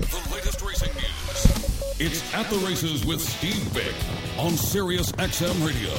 The latest racing news. It's At the Races with Steve Vick on Sirius XM Radio.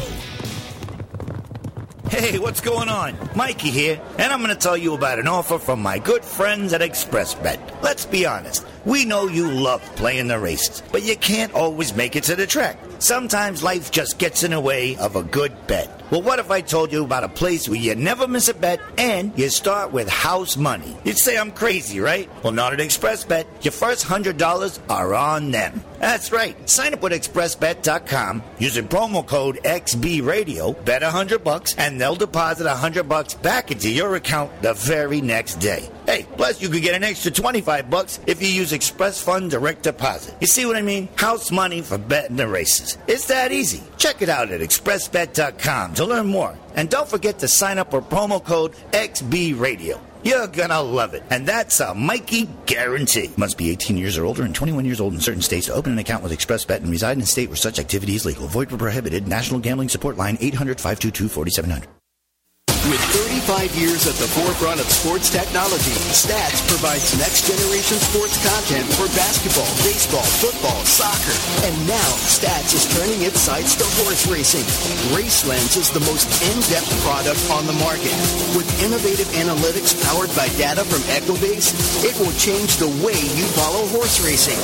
Hey, what's going on? Mikey here, and I'm going to tell you about an offer from my good friends at ExpressBet. Let's be honest, we know you love playing the races, but you can't always make it to the track. Sometimes life just gets in the way of a good bet. Well, what if I told you about a place where you never miss a bet and you start with house money? You'd say I'm crazy, right? Well, not at ExpressBet. Your first $100 are on them. That's right. Sign up with ExpressBet.com using promo code XBRadio, bet $100, and they'll deposit $100 back into your account the very next day. Hey, plus you could get an extra $25 if you use Express Fund Direct Deposit. You see what I mean? House money for betting the races. It's that easy. Check it out at ExpressBet.com to learn more. And don't forget to sign up for promo code XBRadio. You're gonna love it. And that's a Mikey guarantee. Must be 18 years or older and 21 years old in certain states to open an account with ExpressBet and reside in a state where such activity is legal. Void where prohibited. National Gambling Support Line 800-522-4700. With 35 years at the forefront of sports technology, Stats provides next-generation sports content for basketball, baseball, football, soccer. And now, Stats is turning its sights to horse racing. RaceLens is the most in-depth product on the market. With innovative analytics powered by data from Ecobase, it will change the way you follow horse racing.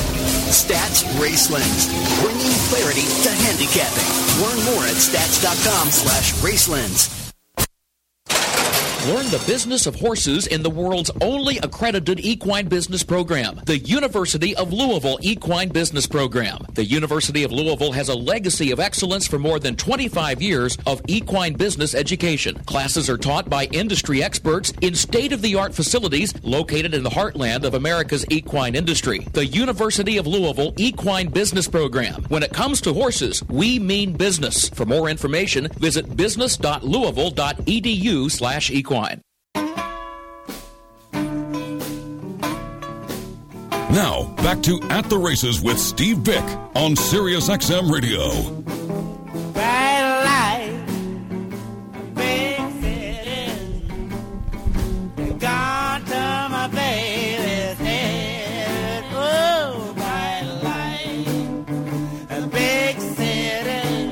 Stats RaceLens, bringing clarity to handicapping. Learn more at stats.com/RaceLens. Learn the business of horses in the world's only accredited equine business program, the University of Louisville Equine Business Program. The University of Louisville has a legacy of excellence for more than 25 years of equine business education. Classes are taught by industry experts in state-of-the-art facilities located in the heartland of America's equine industry. The University of Louisville Equine Business Program. When it comes to horses, we mean business. For more information, visit business.louisville.edu/equine. Now, back to At the Races with Steve Vick on Sirius XM Radio. Bright light, big city, gone to my baby's head. Oh, bright light, a big city,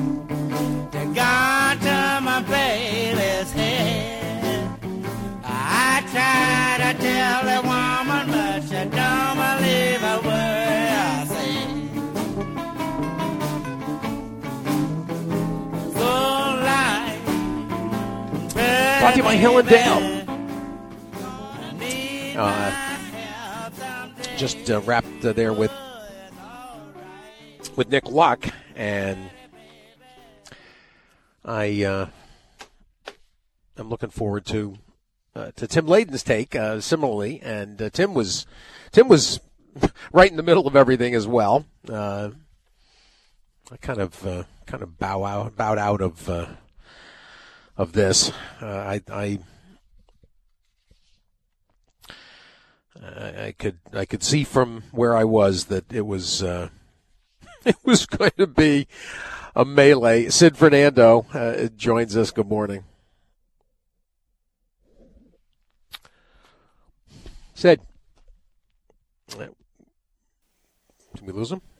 gone to my baby's head. I try to tell the woman, but she don't believe a word I say. So light, Brought to you by Hill and Dale. Just wrapped there with Nick Luck, and I'm looking forward to Tim Layden's take similarly, and Tim was right in the middle of everything as well. I kind of bowed out of this. I could see from where I was that it was it was going to be a melee. Sid Fernando joins us. Good morning. Sid. Did we lose him?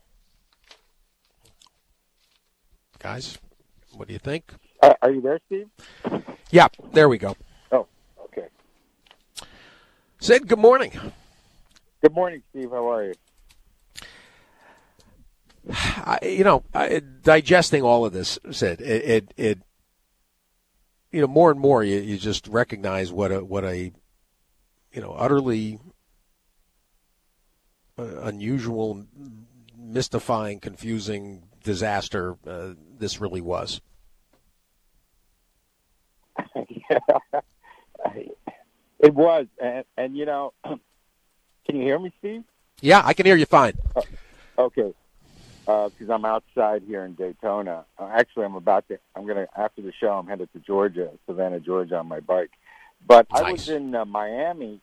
Guys, what do you think? Are you there, Steve? Yeah, there we go. Oh, okay. Sid, good morning. Good morning, Steve. How are you? Digesting all of this, Sid, it more and more you just recognize what a utterly unusual, mystifying, confusing disaster this really was. Yeah, it was. And can you hear me, Steve? Yeah, I can hear you fine. Okay. Because I'm outside here in Daytona. Actually, after the show, I'm headed to Savannah, Georgia on my bike. But nice. I was in Miami.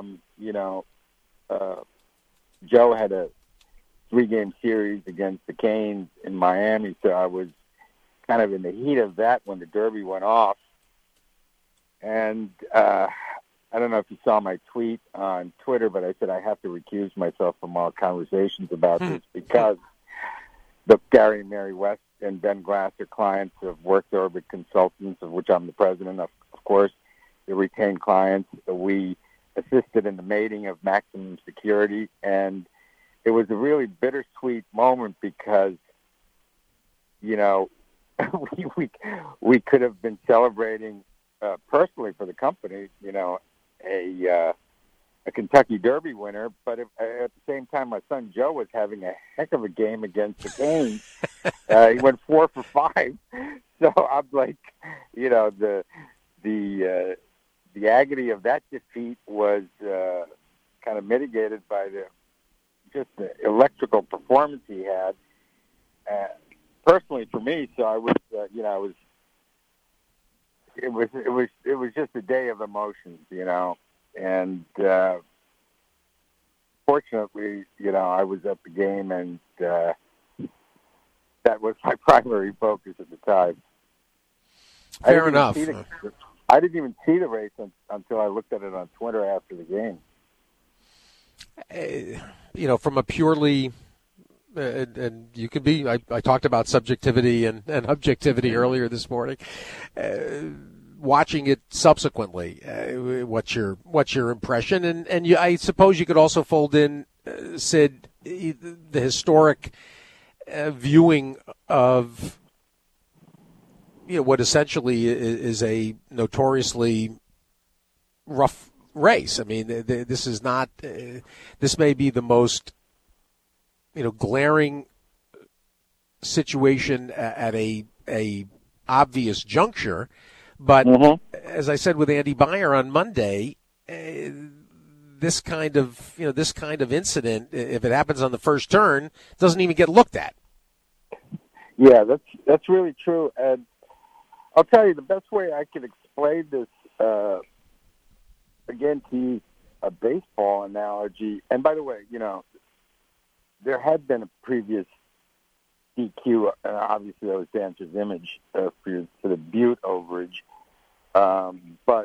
Joe had a 3-game series against the Canes in Miami, so I was kind of in the heat of that when the Derby went off. And I don't know if you saw my tweet on Twitter, but I said I have to recuse myself from all conversations about this because the Gary and Mary West and Ben Glass are clients of Worked Orbit Consultants, of which I'm the president of course. They're retained clients. We assisted in the mating of Maximum Security, and it was a really bittersweet moment because, you know, we could have been celebrating personally for the company, you know, a Kentucky Derby winner, but at the same time, my son Joe was having a heck of a game against the Canes. He went 4 for 5. So I'm like, you know, the agony of that defeat was kind of mitigated by the electrical performance he had. Personally, for me, so I was, you know, it was just a day of emotions, you know, and fortunately, you know, I was at the game, and that was my primary focus at the time. Fair enough. I didn't even see the race until I looked at it on Twitter after the game. You know, from a purely and you can be. I talked about subjectivity and objectivity earlier this morning. Watching it subsequently, what's your impression? And I suppose you could also fold in, Sid, the historic viewing of, you know, what essentially is a notoriously rough race. I mean, this is not. This may be the most, you know, glaring situation at a obvious juncture. But as I said with Andy Beyer on Monday, this kind of incident, if it happens on the first turn, doesn't even get looked at. Yeah, that's really true. And I'll tell you, the best way I can explain this, again, to use a baseball analogy. And by the way, you know, there had been a previous DQ, obviously that was Dancer's Image for the Butte overage. But,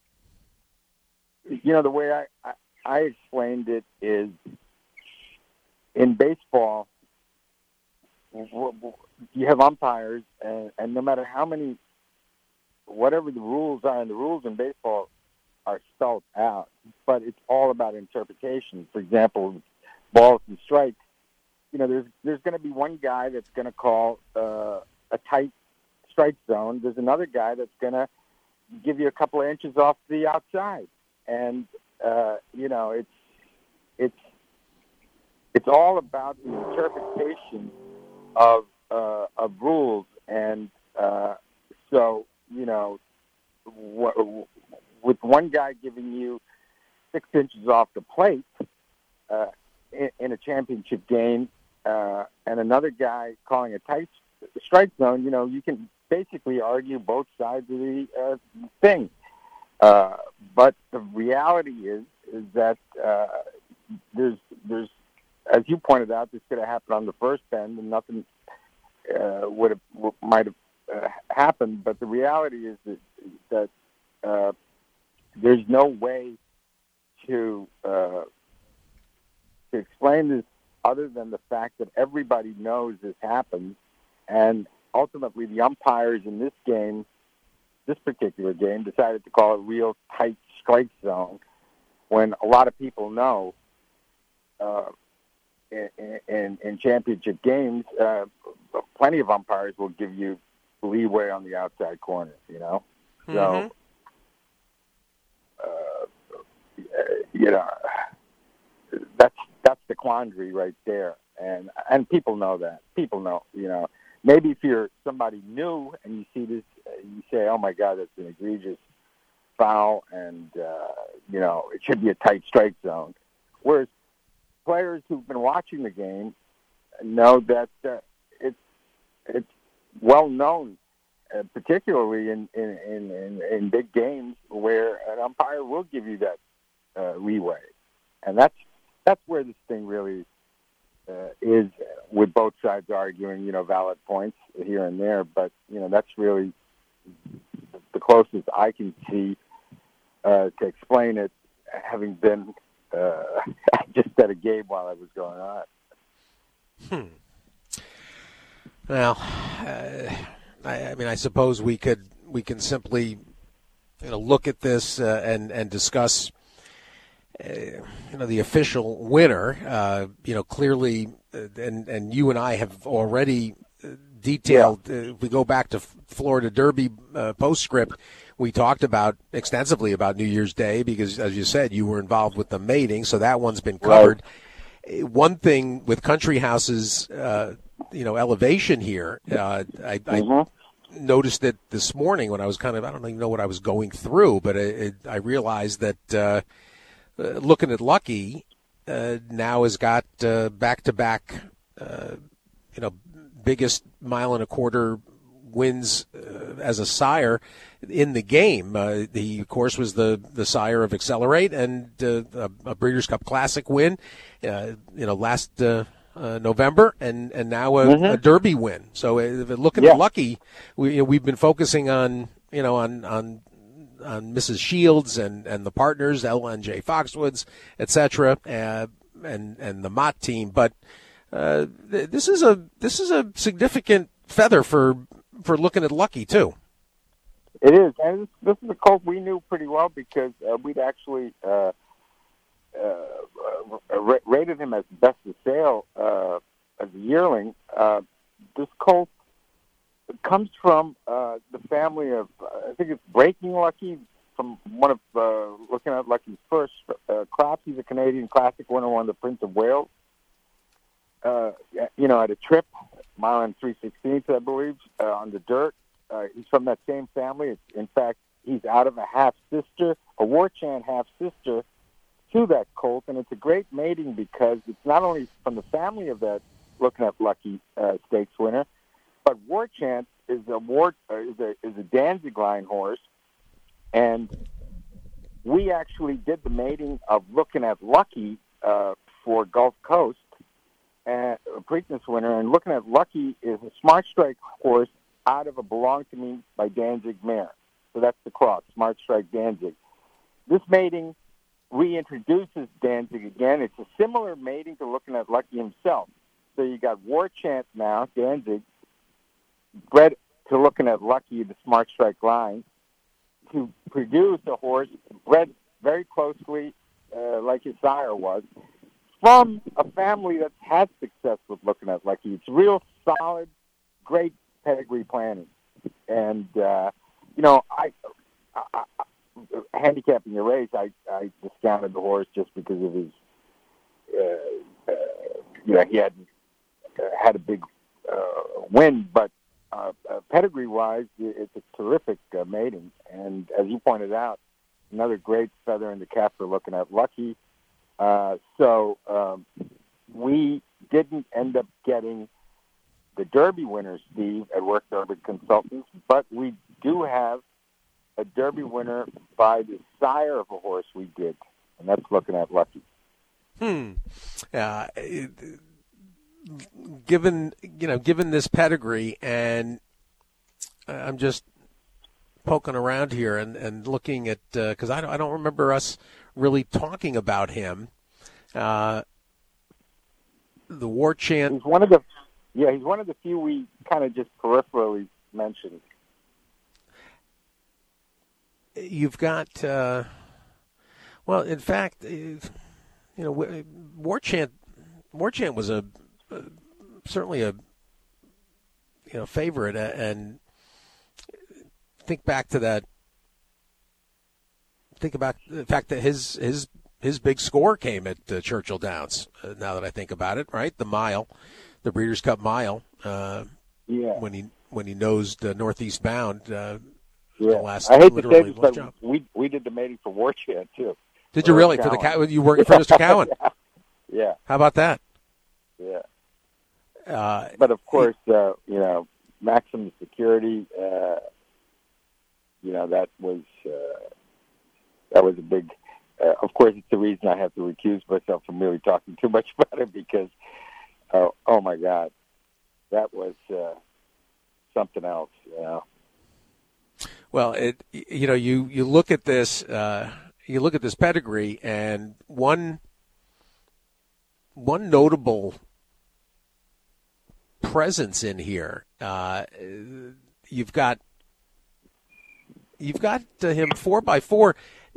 you know, the way I explained it is, in baseball, you have umpires, and no matter how many, whatever the rules are, and the rules in baseball are spelled out, but it's all about interpretation. For example, balls and strikes, you know, there's going to be one guy that's going to call a tight strike zone. There's another guy that's going to give you a couple of inches off the outside, and you know, it's all about the interpretation of rules, and so, you know, with one guy giving you 6 inches off the plate in a championship game, and another guy calling a tight strike zone, you know, you can basically argue both sides of the thing. But the reality is that there's, as you pointed out, this could have happened on the first bend, and nothing might have happened. But the reality is that there's no way to explain this other than the fact that everybody knows this happens, and ultimately the umpires in this game, this particular game, decided to call it real tight strike zone when a lot of people know in championship games, plenty of umpires will give you leeway on the outside corner, you know? So, you know, that's the quandary right there. And people know that. People know, you know. Maybe if you're somebody new and you see this, you say, oh, my God, that's an egregious foul, and, you know, it should be a tight strike zone. Whereas players who've been watching the game know that it's well known, particularly in big games where an umpire will give you that leeway. And that's where this thing really is, with both sides arguing, you know, valid points here and there. But, you know, that's really the closest I can see to explain it, having been just at a game while it was going on. Well, I mean, I suppose we can simply, look at this and discuss, the official winner. Clearly, and you and I have already detailed. If we go back to Florida Derby postscript, we talked extensively about New Year's Day because, as you said, you were involved with the mating, so that one's been covered. Right. One thing with Country House's, elevation here, I noticed it this morning when I was I don't even know what I was going through, but I realized that looking at Lucky now has got back-to-back, biggest mile and a quarter wins as a sire in the game. He, of course, was the sire of Accelerate and a Breeders' Cup Classic win, last November, and now a Derby win. So looking at Lucky, we've been focusing on Mrs. Shields and the partners, Ella and Jay Foxwoods, etc., and the Mott team, but. This is a significant feather for looking at Lucky too. It is, and this is a colt we knew pretty well because we'd actually rated him as best of sale as a yearling. This colt comes from the family of I think it's Breaking Lucky, from one of looking at Lucky's first crops. He's a Canadian Classic winner, won the Prince of Wales. At a trip, mile and 3/16, I believe, on the dirt. He's from that same family. In fact, he's out of a half-sister, a Warchant half-sister to that colt, and it's a great mating because it's not only from the family of that looking at Lucky stakes winner, but Warchant is a Danzig line horse, and we actually did the mating of looking at Lucky for Gulf Coast. A Preakness winner, and looking at Lucky is a Smart Strike horse out of a Belong to Me by Danzig mare. So that's the cross, Smart Strike Danzig. This mating reintroduces Danzig again. It's a similar mating to looking at Lucky himself. So you got Warchant now, Danzig, bred to looking at Lucky, the Smart Strike line, to produce a horse bred very closely like his sire was, from a family that's had success with looking at Lucky. It's real solid, great pedigree planning. And, handicapping the race, I discounted the horse just because of his, he had a big win. But pedigree-wise, it's a terrific mating. And as you pointed out, another great feather in the cap for looking at Lucky. So we didn't end up getting the Derby winner, Steve, at Work Derby Consultants, but we do have a Derby winner by the sire of a horse we did, and that's looking at Lucky. Given this pedigree, and I'm just poking around here and looking at because I don't remember us really talking about him. The Warchant. He's one of the few we kind of just peripherally mentioned. You've got, in fact, Warchant was certainly a favorite, and think about the fact that his big score came at Churchill Downs. Now that I think about it, right, the Breeders' Cup Mile, when he nosed Northeast Bound. Last, I hate to say this, but we did the mating for Warchant too. Did you really? For the cow? You working for Mr. Cowan? Yeah. How about that? Yeah. But of course, Maxim Security. That was a big. Of course, it's the reason I have to recuse myself from really talking too much about it because, oh my God, that was something else. Well, you look at this pedigree, and one notable presence in here. You've got him 4x4.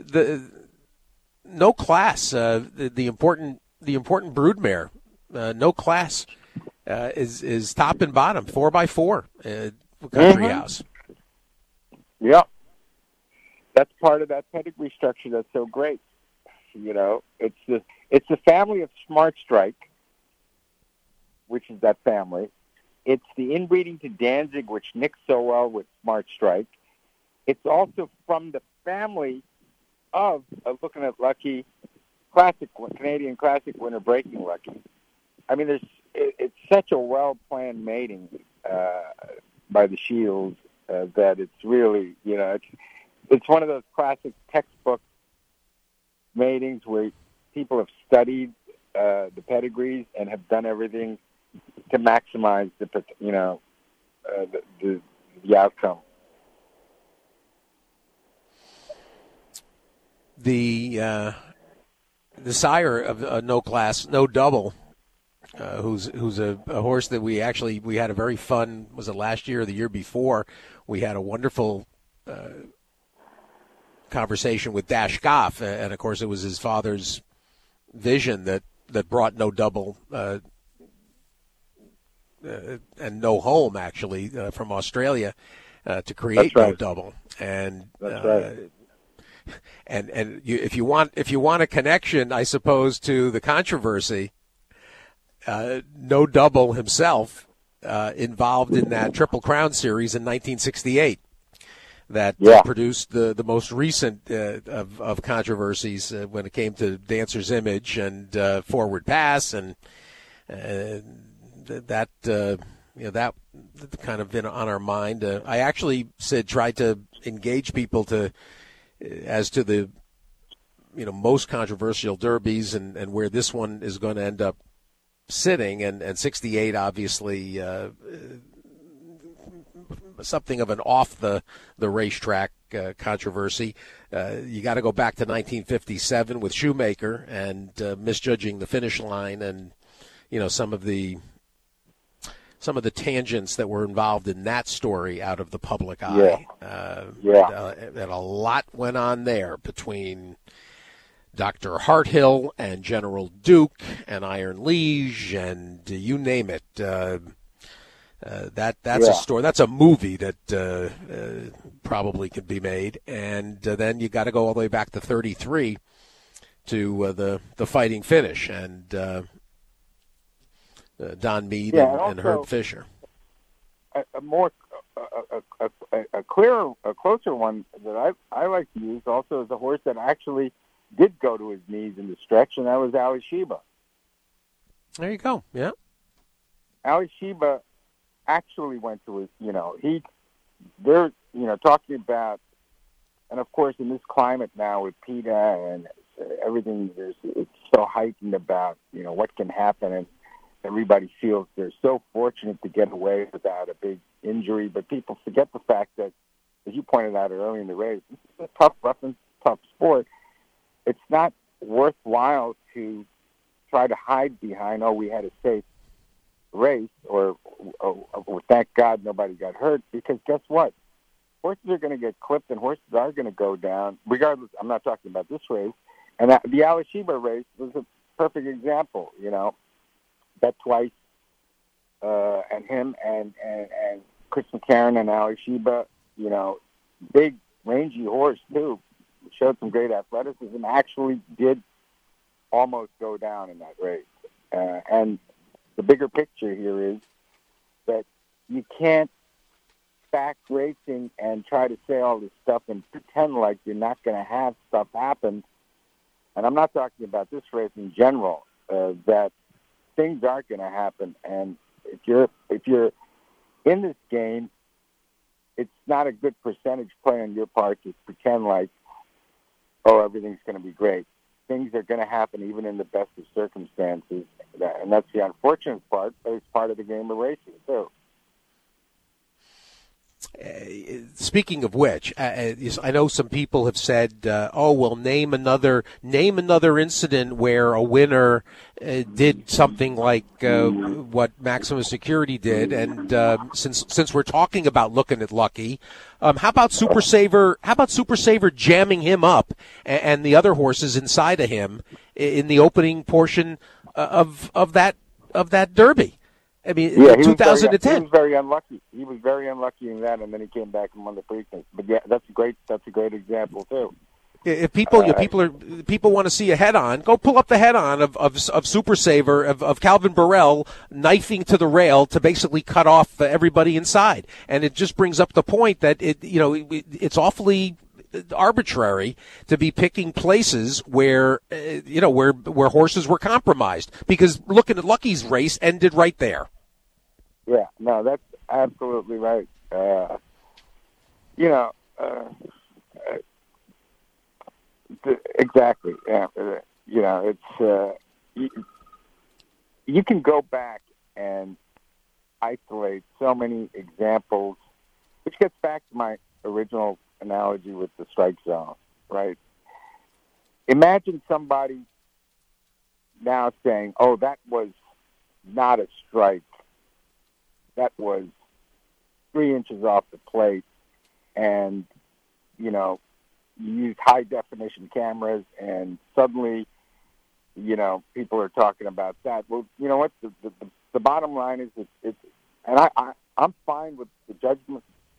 No Class, the important broodmare. No Class is top and bottom 4x4 country house. Yeah, that's part of that pedigree structure that's so great. It's the family of Smart Strike, which is that family. It's the inbreeding to Danzig, which nicks so well with Smart Strike. It's also from the family of looking at Lucky, Canadian Classic winner Breaking Lucky. I mean, it's such a well-planned mating by the Shields that it's really, it's one of those classic textbook matings where people have studied the pedigrees and have done everything to maximize the outcome. The sire of No Class, No Double, who's a horse that we had a very fun, was it last year or the year before? We had a wonderful conversation with Dash Goff, and of course it was his father's vision that brought No Double and No Home actually from Australia to create No Double, and that's right. And if you want a connection, I suppose, to the controversy, No Double himself involved in that Triple Crown series in 1968 that produced the most recent of controversies when it came to Dancer's Image and Forward Pass, and that kind of been on our mind. I actually tried to engage people as to the most controversial derbies and where this one is going to end up sitting, and 68 obviously something of an off the racetrack controversy. You got to go back to 1957 with Shoemaker and misjudging the finish line, and some of the tangents that were involved in that story out of the public eye. And a lot went on there between Dr. Harthill and General Duke and Iron Liege and you name it. That's a story. That's a movie that probably could be made. And then you got to go all the way back to 33 to the fighting finish and Don Meade and Herb Fisher. A closer one that I like to use also is a horse that actually did go to his knees in the stretch, and that was Ali Sheba. There you go. Yeah. Ali Sheba actually went to his, they're talking about, and of course in this climate now with PETA and everything, it's so heightened about, what can happen, and everybody feels they're so fortunate to get away without a big injury, but people forget the fact that, as you pointed out early in the race, this is a tough sport. It's not worthwhile to try to hide behind, we had a safe race, or thank God nobody got hurt, because guess what? Horses are going to get clipped and horses are going to go down, regardless. I'm not talking about this race. And the Ali Sheba race was a perfect example, Bet twice, and him and Chris McCarron and Ali Sheba, big, rangy horse, too. Showed some great athleticism, actually did almost go down in that race. And the bigger picture here is that you can't back racing and try to say all this stuff and pretend like you're not going to have stuff happen. And I'm not talking about this race in general, that things are going to happen. And if you're in this game, it's not a good percentage play on your part to pretend like, everything's going to be great. Things are going to happen even in the best of circumstances. And that's the unfortunate part, but it's part of the game of racing, too. Speaking of which, I know some people have said, name another incident where a winner did something like what Maximum Security did. And since we're talking about looking at Lucky, how about Super Saver? How about Super Saver jamming him up and the other horses inside of him in the opening portion of that Derby? I mean, yeah, 2010. He was very unlucky. He was very unlucky in that, and then he came back and won the Preakness. But yeah, that's a great example too. If people want to see a head-on, go pull up the head-on of Super Saver of Calvin Burrell knifing to the rail to basically cut off everybody inside, and it just brings up the point that it's awfully arbitrary to be picking places where where horses were compromised, because looking at Lucky's race ended right there. Yeah, no, that's absolutely right. Exactly. Yeah, it's you can go back and isolate so many examples, which gets back to my original analogy with the strike zone, right? Imagine somebody now saying, "Oh, that was not a strike. That was 3 inches off the plate," and you use high definition cameras, and suddenly, people are talking about that. Well, you know what? The bottom line is it's and I'm fine with the judgment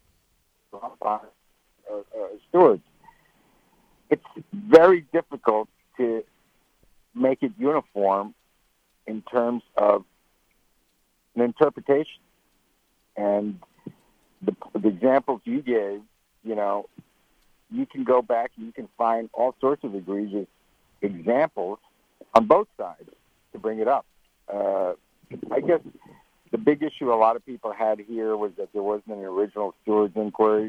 stewards. It's very difficult to make it uniform in terms of an interpretation. And the examples you gave, you can go back and you can find all sorts of egregious examples on both sides to bring it up. I guess the big issue a lot of people had here was that there wasn't an original stewards inquiry.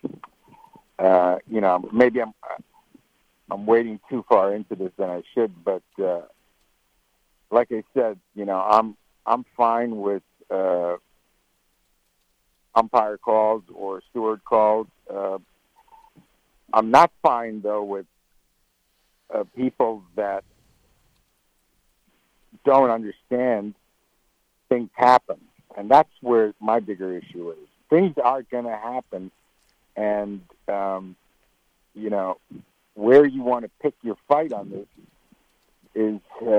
Maybe I'm wading too far into this than I should, but like I said, I'm fine with umpire calls or steward calls. I'm not fine though with people that don't understand things happen, and that's where my bigger issue is. Things are going to happen, and where you want to pick your fight on this is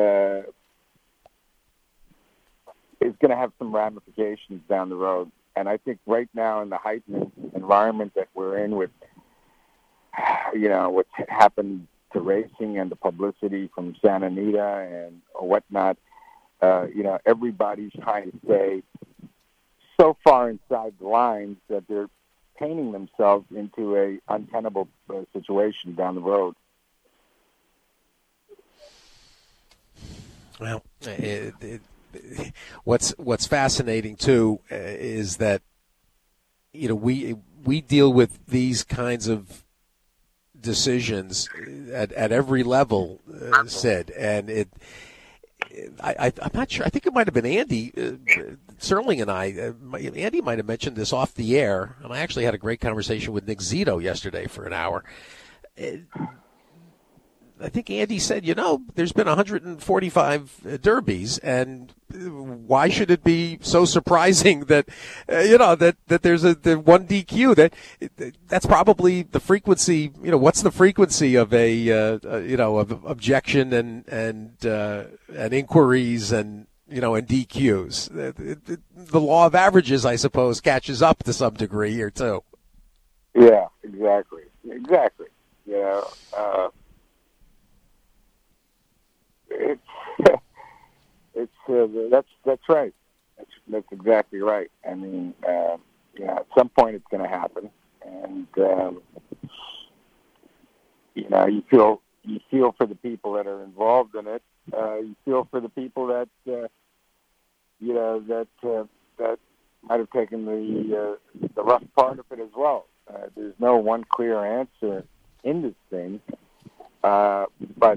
going to have some ramifications down the road. And I think right now in the heightened environment that we're in with, what's happened to racing and the publicity from Santa Anita and whatnot, everybody's trying to stay so far inside the lines that they're painting themselves into a untenable situation down the road. Well, what's fascinating too is that we deal with these kinds of decisions at every level, Sid, and I'm not sure. I think it might have been Andy Serling and I. Andy might have mentioned this off the air, and I actually had a great conversation with Nick Zito yesterday for an hour. I think Andy said, there's been 145 derbies, and why should it be so surprising that, that there's the one DQ? That's probably the frequency. What's the frequency of of objection and inquiries and DQs? The law of averages, I suppose, catches up to some degree here too. Yeah, exactly. That's right. That's exactly right. I mean, at some point it's going to happen, and you feel for the people that are involved in it. You feel for the people that that might have taken the rough part of it as well. There's no one clear answer in this thing, but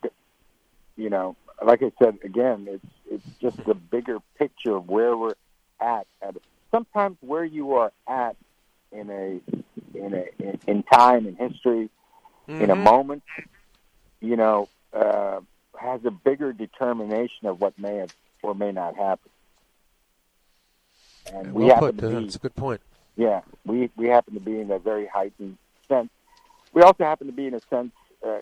like I said again, it's just the bigger picture of where we're at. And sometimes where you are at in time, in history, in a moment, has a bigger determination of what may have or may not happen. And we happen to be, that's a good point. Yeah, we happen to be in a very heightened sense. We also happen to be in a sense,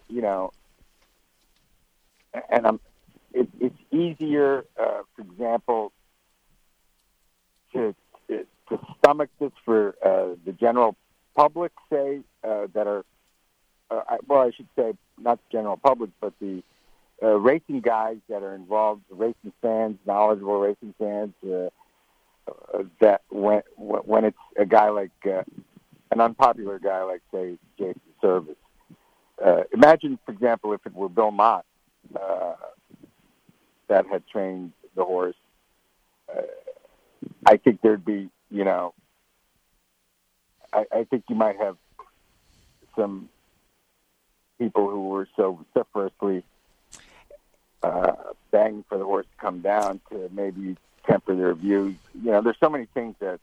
and it's easier, for example, to stomach this for the general public, say, that are, I should say not the general public, but the racing guys that are involved, racing fans, knowledgeable racing fans, that when it's a guy like an unpopular guy like, say, Jason Service. Imagine, for example, if it were Bill Mott that had trained the horse. I think there'd be, I think you might have some people who were so vociferously begging for the horse to come down to maybe temper their views. There's so many things that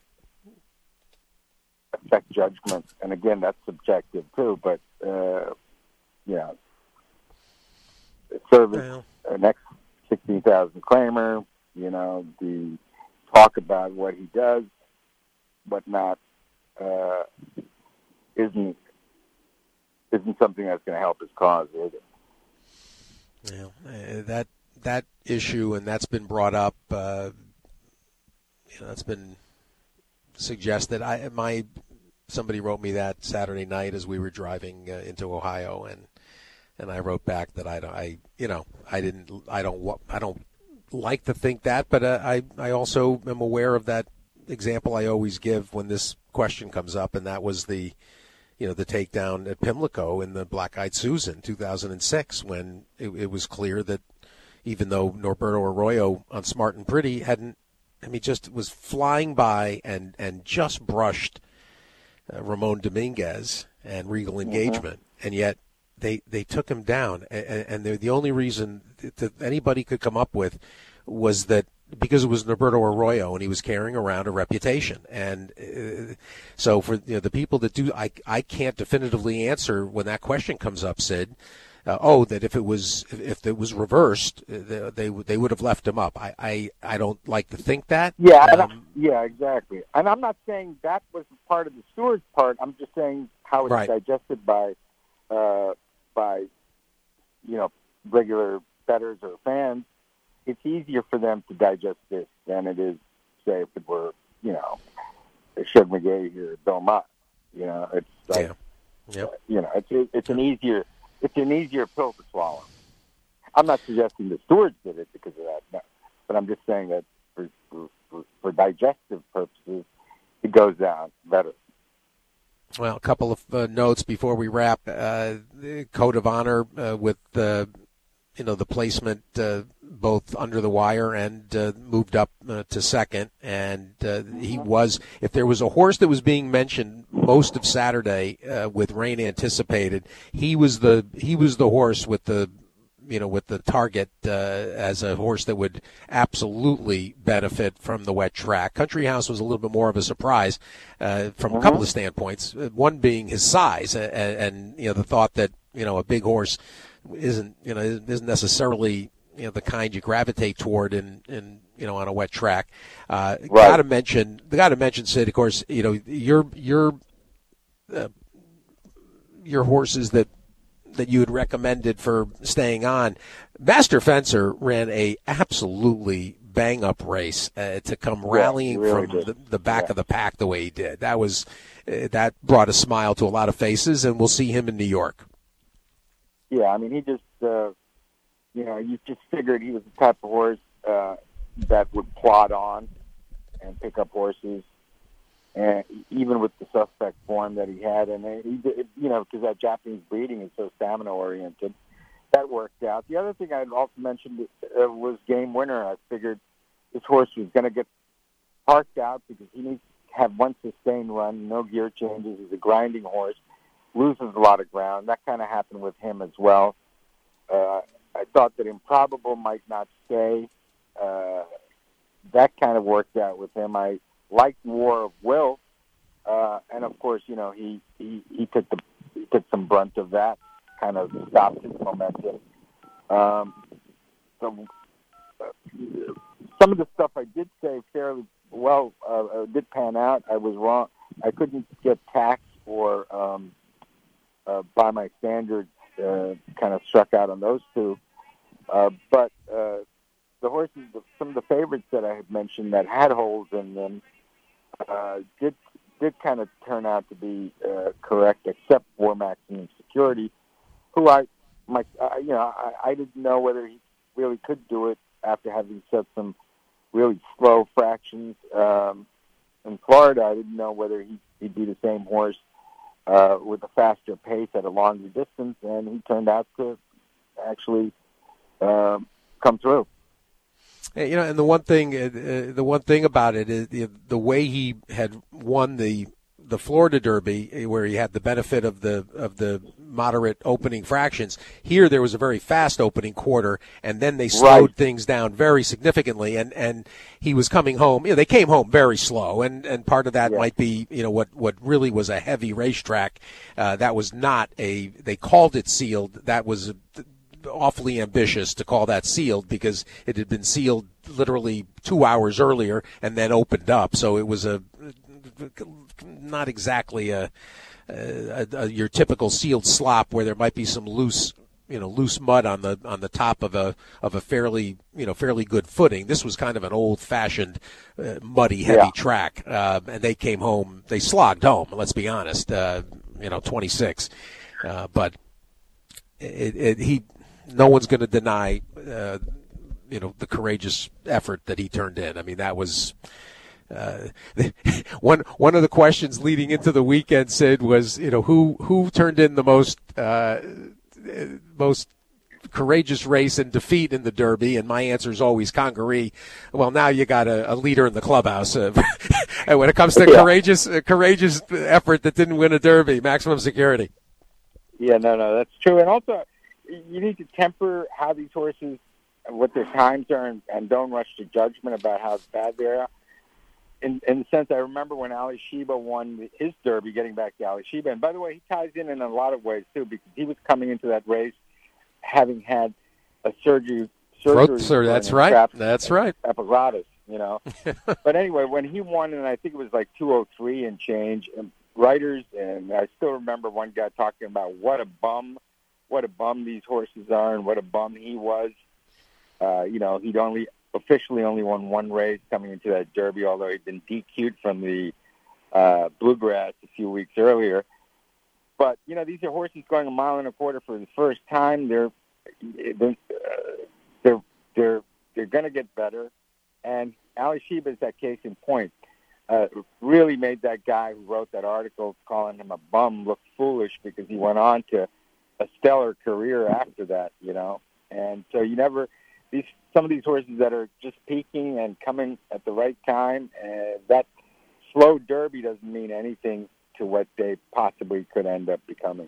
affect judgment, and again, that's subjective too. But Service, next 16,000 claimer. The talk about what he does, whatnot, isn't something that's going to help his cause either. Yeah, that issue, and that's been brought up. That's been suggested. Somebody wrote me that Saturday night as we were driving into Ohio, and I wrote back that I don't like to think that, but I also am aware of that example I always give when this question comes up, and that was the takedown at Pimlico in the Black Eyed Susan 2006, when it was clear that even though Norberto Arroyo on Smart and Pretty just was flying by and just brushed Ramon Dominguez and Regal Engagement, and yet they took him down, and the only reason that anybody could come up with was that because it was Norberto Arroyo and he was carrying around a reputation. And so for the people that do, I can't definitively answer when that question comes up, Sid. That if it was reversed, they would have left him up. I don't like to think that. Yeah, exactly. And I'm not saying that was part of the steward's part. I'm just saying how it's digested by regular bettors or fans. It's easier for them to digest this than it is, say, if it were, Shug McGaughey or Bill Mott. It's like, it's an easier pill to swallow. I'm not suggesting the stewards did it because of that, no. But I'm just saying that for digestive purposes, it goes down better. Well, a couple of notes before we wrap. The Code of Honor with the placement both under the wire and moved up to second. And he was, if there was a horse that was being mentioned most of Saturday with rain anticipated, he was the horse with the target as a horse that would absolutely benefit from the wet track. Country House was a little bit more of a surprise from a couple of standpoints. One being his size and the thought that a big horse isn't necessarily the kind you gravitate toward in on a wet track. Got to mention Sid, of course, your horses that you had recommended for staying on. Master Fencer ran a absolutely bang-up race to come rallying from the back of the pack the way he did. That brought a smile to a lot of faces, and we'll see him in New York. Yeah, he just, you just figured he was the type of horse that would plod on and pick up horses, and even with the suspect form that he had, and because that Japanese breeding is so stamina-oriented, that worked out. The other thing I'd also mentioned was Game Winner. I figured this horse was going to get parked out because he needs to have one sustained run, no gear changes. He's a grinding horse, loses a lot of ground. That kind of happened with him as well. I thought that Improbable might not stay. That kind of worked out with him. I liked War of Will, and of course, he took some brunt of that, kind of stopped his momentum. So some of the stuff I did say fairly well did pan out. I was wrong. I couldn't get tax or by my standards, kind of struck out on those two. But the horses, some of the favorites that I had mentioned that had holes in them, did kind of turn out to be correct, except for Maximum Security, who I didn't know whether he really could do it after having set some really slow fractions in Florida. I didn't know whether he'd be the same horse with a faster pace at a longer distance, and he turned out to actually come through. And the one thing about it is the way he had won the Florida Derby, where he had the benefit of the moderate opening fractions. Here, there was a very fast opening quarter, and then they slowed things down very significantly. And he was coming home. They came home very slow, and part of that might be what really was a heavy racetrack. That was not they called it sealed. That was awfully ambitious to call that sealed because it had been sealed literally 2 hours earlier and then opened up. So it was not exactly your typical sealed slop where there might be some loose mud on the top of a fairly good footing. This was kind of an old-fashioned muddy, heavy track, and they came home. They slogged home. Let's be honest. 26, but no one's going to deny the courageous effort that he turned in. I mean, that was. One of the questions leading into the weekend, Sid, was who turned in the most courageous race and defeat in the Derby, and my answer is always Congaree. Well, now you got a leader in the clubhouse and when it comes to courageous effort that didn't win a Derby, Maximum Security. Yeah, no, that's true. And also, you need to temper how these horses, what their times are, and don't rush to judgment about how bad they are. In the sense, I remember when Ali Sheba won his Derby, getting back to Ali Sheba. And by the way, he ties in a lot of ways, too, because he was coming into that race having had a surgery. That's right. That's right. Epiglottis, But anyway, when he won, and I think it was like 203 and change, and writers, and I still remember one guy talking about what a bum these horses are and what a bum he was. He'd officially only won one race coming into that Derby, although he'd been DQ'd from the Bluegrass a few weeks earlier. But these are horses going 1.25 miles for the first time. They're going to get better, and Ali Sheba is that case in point. Really made that guy who wrote that article calling him a bum look foolish because he went on to a stellar career after that. And so some of these horses that are just peaking and coming at the right time, that slow Derby doesn't mean anything to what they possibly could end up becoming.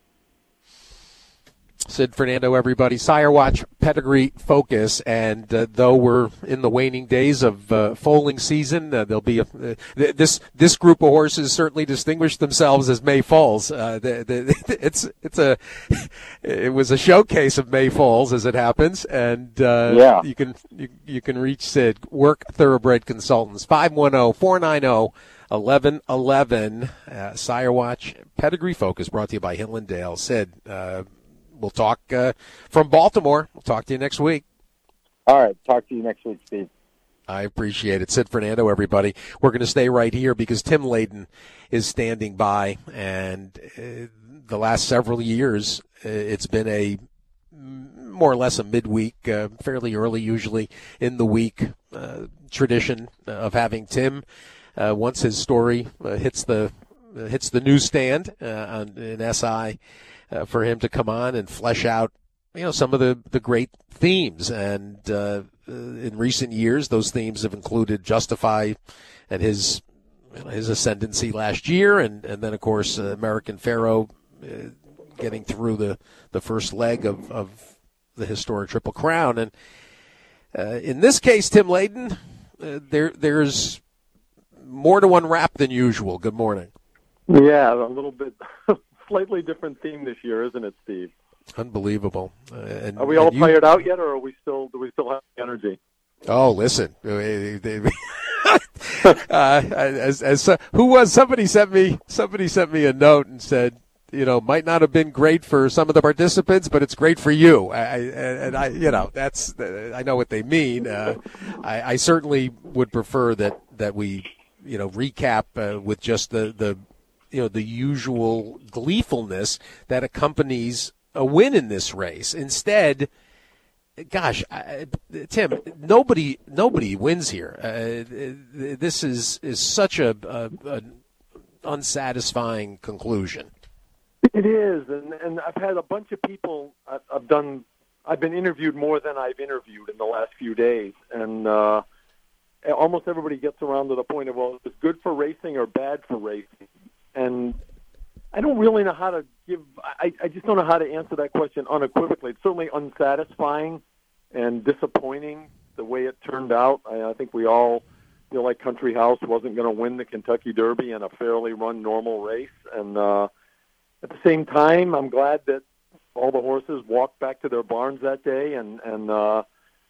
Sid Fernando, everybody. Sire Watch Pedigree Focus, and though we're in the waning days of foaling season, there'll be this group of horses certainly distinguish themselves as May Falls. It was a showcase of May Falls as it happens, and you can reach Sid. Work Thoroughbred Consultants 510-490-1111. Sire Watch Pedigree Focus brought to you by Hill and Dale. Sid. We'll talk from Baltimore. We'll talk to you next week. All right. Talk to you next week, Steve. I appreciate it. Sid Fernando, everybody. We're going to stay right here because Tim Layden is standing by. And the last several years, it's been a more or less a midweek, fairly early usually in the week tradition of having Tim, once his story hits the newsstand in SI, for him to come on and flesh out, some of the great themes. And in recent years, those themes have included Justify and his ascendancy last year, and then of course American Pharoah getting through the first leg of the historic Triple Crown. And in this case, Tim Layden, there's more to unwrap than usual. Good morning. Yeah, a little bit slightly different theme this year, isn't it, Steve? Unbelievable. Are we all tired out yet, or do we still have energy? Oh, listen. Somebody sent me a note and said, might not have been great for some of the participants, but it's great for you. I know what they mean. I certainly would prefer that we, recap with just the usual gleefulness that accompanies a win in this race. Instead, gosh, Tim, nobody wins here. This is such an unsatisfying conclusion. It is, and I've had a bunch of people. I've been interviewed more than I've interviewed in the last few days, and almost everybody gets around to the point of, well, it's good for racing or bad for racing, and I don't really know how to give. I just don't know how to answer that question unequivocally. It's certainly unsatisfying and disappointing the way it turned out. I think we all feel like Country House wasn't going to win the Kentucky Derby in a fairly run normal race, and at the same time, I'm glad that all the horses walked back to their barns that day, and I'm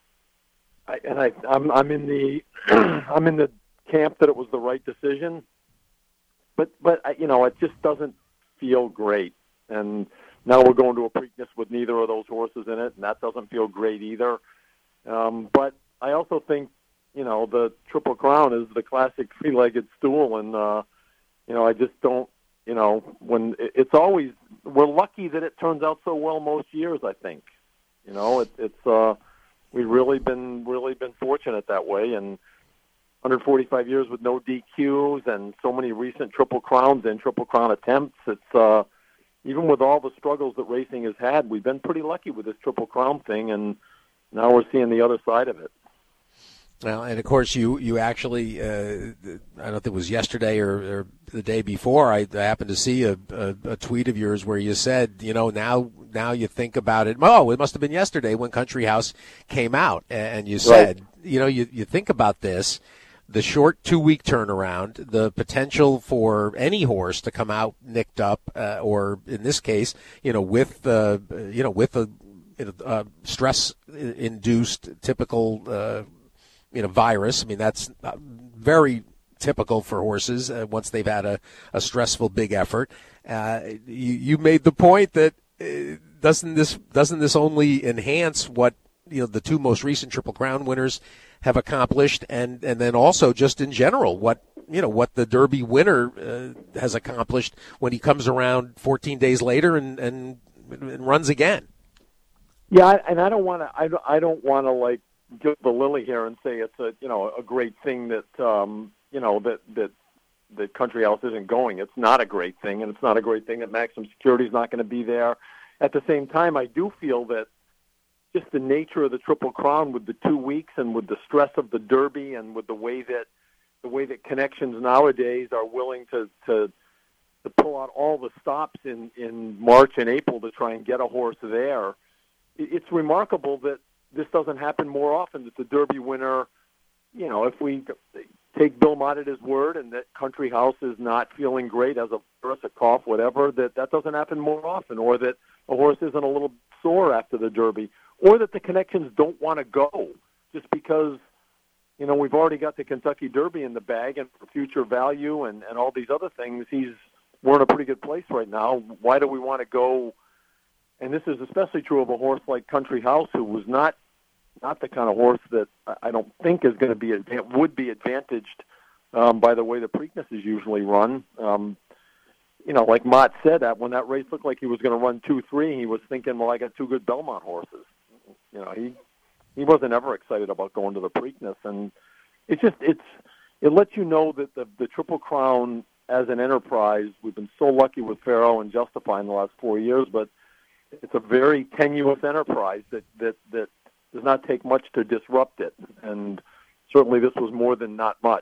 in the I'm in the camp that it was the right decision, but it just doesn't feel great. And now we're going to a Preakness with neither of those horses in it, and that doesn't feel great either. But I also think the Triple Crown is the classic three-legged stool, and I just don't. When it's always, we're lucky that it turns out so well most years. I think, we've really been fortunate that way, and 145 years with no DQs and so many recent Triple Crowns and Triple Crown attempts. It's even with all the struggles that racing has had, we've been pretty lucky with this Triple Crown thing, and now we're seeing the other side of it. Well, and of course, you actually, I don't know if it was yesterday or the day before, I happened to see a tweet of yours where you said, now you think about it. Oh, it must have been yesterday when Country House came out, and you said, right. You think about this, the short 2-week turnaround, the potential for any horse to come out nicked up, or in this case, with a stress-induced typical. Virus. I mean, that's very typical for horses once they've had a stressful big effort. You made the point that doesn't this only enhance what the two most recent Triple Crown winners have accomplished, and then also just in general what the Derby winner has accomplished when he comes around 14 days later and runs again. Yeah, and I don't want to like give the lily here and say it's a great thing that that Country House isn't going. It's not a great thing, and it's not a great thing that Maximum Security is not going to be there. At the same time, I do feel that just the nature of the Triple Crown with the 2 weeks and with the stress of the Derby and with the way that connections nowadays are willing to pull out all the stops in March and April to try and get a horse there, it's remarkable that this doesn't happen more often, that the Derby winner, if we take Bill Mott at his word and that Country House is not feeling great as a virus, a cough, whatever, that doesn't happen more often, or that a horse isn't a little sore after the Derby, or that the connections don't want to go just because, we've already got the Kentucky Derby in the bag, and for future value and all these other things, we're in a pretty good place right now. Why do we want to go? And this is especially true of a horse like Country House, who was not the kind of horse that I don't think is going to would be advantaged by the way the Preakness is usually run. Like Mott said, that when that race looked like he was going to run 2-3, he was thinking, well, I got two good Belmont horses. He wasn't ever excited about going to the Preakness, and it lets you know that the Triple Crown as an enterprise, we've been so lucky with Pharaoh and Justify in the last 4 years, but it's a very tenuous enterprise that does not take much to disrupt it, and certainly this was more than not much.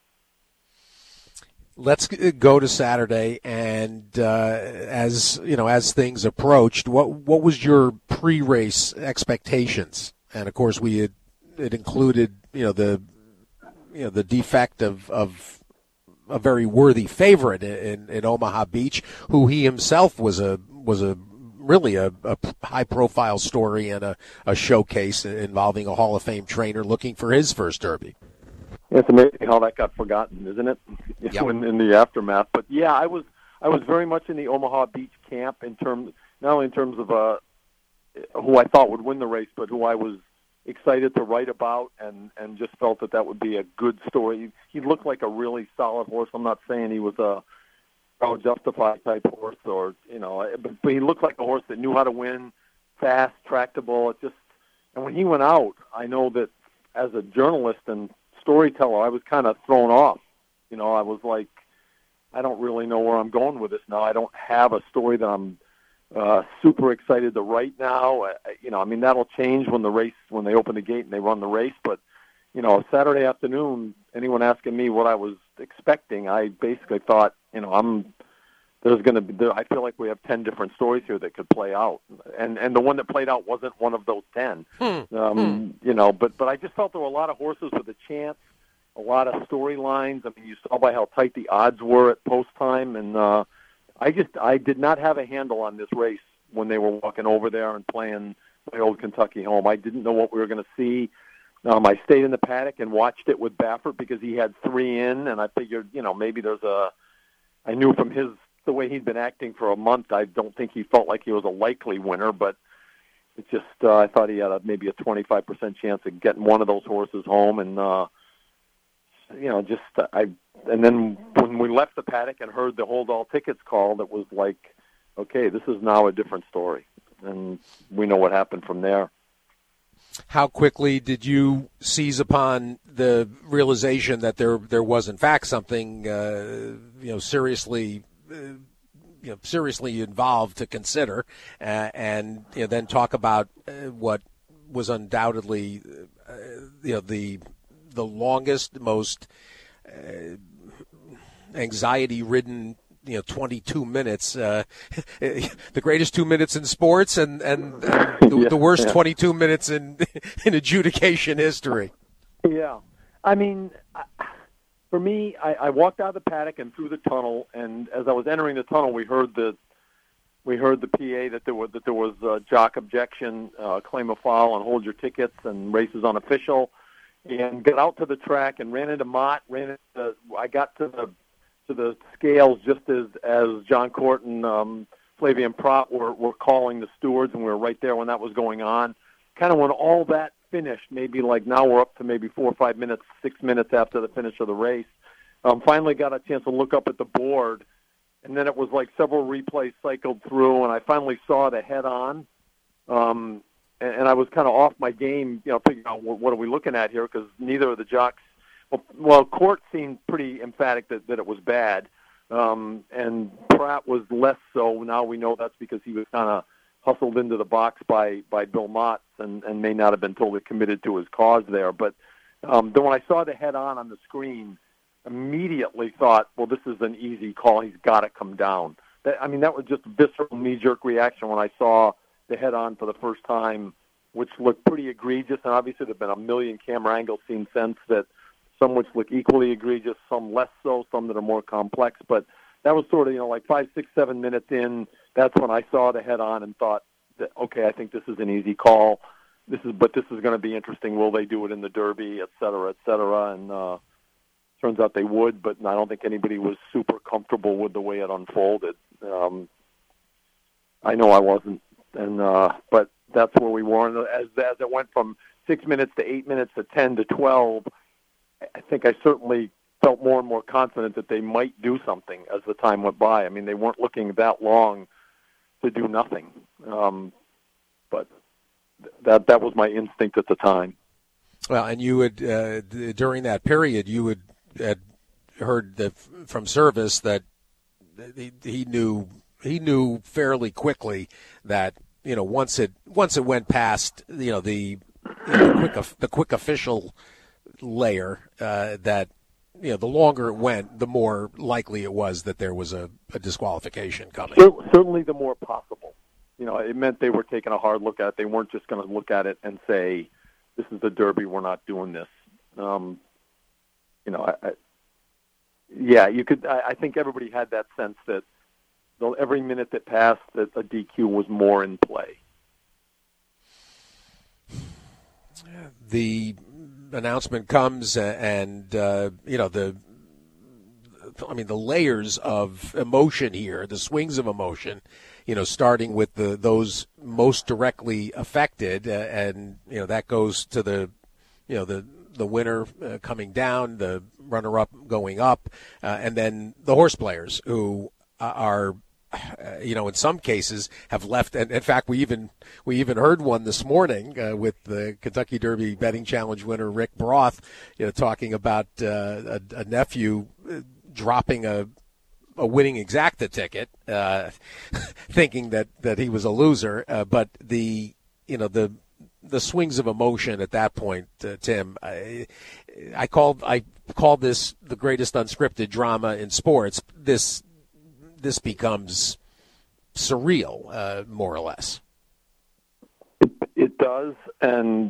Let's go to Saturday, and as things approached, what was your pre-race expectations? And of course, it included the defect of a very worthy favorite in Omaha Beach, who he himself was a really a high-profile story and a showcase involving a Hall of Fame trainer looking for his first Derby. It's amazing how that got forgotten, isn't it? Yep. In the aftermath. But yeah, I was very much in the Omaha Beach camp not only in terms of who I thought would win the race, but who I was excited to write about, and just felt that would be a good story. He looked like a really solid horse. I'm not saying he was a Justified type horse, or but he looked like a horse that knew how to win, fast, tractable. And when he went out, I know that as a journalist and storyteller, I was kind of thrown off. I was like, I don't really know where I'm going with this now. I don't have a story that I'm super excited to write now. That'll change when they open the gate and they run the race. But Saturday afternoon, anyone asking me what I was expecting, I basically thought, I feel like we have 10 different stories here that could play out, and the one that played out wasn't one of those 10. But I just felt there were a lot of horses with a chance, a lot of storylines. I mean, you saw by how tight the odds were at post time, and I did not have a handle on this race when they were walking over there and playing my old Kentucky home. I didn't know what we were going to see. I stayed in the paddock and watched it with Baffert because he had 3 in, and I figured, maybe I knew from the way he'd been acting for a month, I don't think he felt like he was a likely winner, but it just, I thought he had maybe a 25% chance of getting one of those horses home, and, and then when we left the paddock and heard the hold all tickets call, that was like, okay, this is now a different story, and we know what happened from there. How quickly did you seize upon the realization that there was in fact something seriously involved to consider, and then talk about what was undoubtedly the longest, most anxiety-ridden 22 minutes, the greatest 2 minutes in sports, and the worst 22 minutes in adjudication history. Yeah, I mean, for me, I walked out of the paddock and through the tunnel, and as I was entering the tunnel, we heard the PA that there was a jock objection, claim of foul, and hold your tickets, and race is unofficial, and got out to the track and ran into Mott. I got to the scales just as John Court and Flavien Prat were calling the stewards, and we were right there when that was going on. Kind of when all that finished, maybe like now we're up to maybe 4 or 5 minutes, 6 minutes after the finish of the race. Finally got a chance to look up at the board, and then it was like several replays cycled through, and I finally saw the head-on. And I was kind of off my game, figuring out what are we looking at here, because neither of the jocks. Well, Court seemed pretty emphatic that it was bad, and Pratt was less so. Now we know that's because he was kind of hustled into the box by Bill Mott and may not have been totally committed to his cause there. But then when I saw the head-on on the screen, immediately thought, well, this is an easy call. He's got to come down. That was just a visceral knee-jerk reaction when I saw the head-on for the first time, which looked pretty egregious. And obviously there have been a million camera angles seen since that, some which look equally egregious, some less so, some that are more complex. But that was sort of, like 5, 6, 7 minutes in. That's when I saw the head-on and thought that, okay, I think this is an easy call. This is going to be interesting. Will they do it in the Derby, et cetera, et cetera? And turns out they would, but I don't think anybody was super comfortable with the way it unfolded. I know I wasn't, but that's where we were. And as it went from 6 minutes to 8 minutes to 10 to 12. I think I certainly felt more and more confident that they might do something as the time went by. I mean, they weren't looking that long to do nothing. But that was my instinct at the time. Well, and you had, during that period, you had heard from Service that he knew fairly quickly that, once it went past, the quick official layer, that the longer it went, the more likely it was that there was a disqualification coming. Certainly the more possible. It meant they were taking a hard look at it. They weren't just going to look at it and say, this is the Derby, we're not doing this. yeah, you could. I think everybody had that sense that every minute that passed, that a DQ was more in play. The announcement comes, and the layers of emotion here, the swings of emotion, starting with those most directly affected, and that goes to the winner coming down, the runner-up going up, and then the horse players who are, in some cases have left. And in fact, we even heard one this morning with the Kentucky Derby Betting Challenge winner Rick Broth, talking about a nephew dropping a winning exacta ticket, thinking that he was a loser. But the swings of emotion at that point, Tim, I called this the greatest unscripted drama in sports. This becomes surreal, more or less. It does, and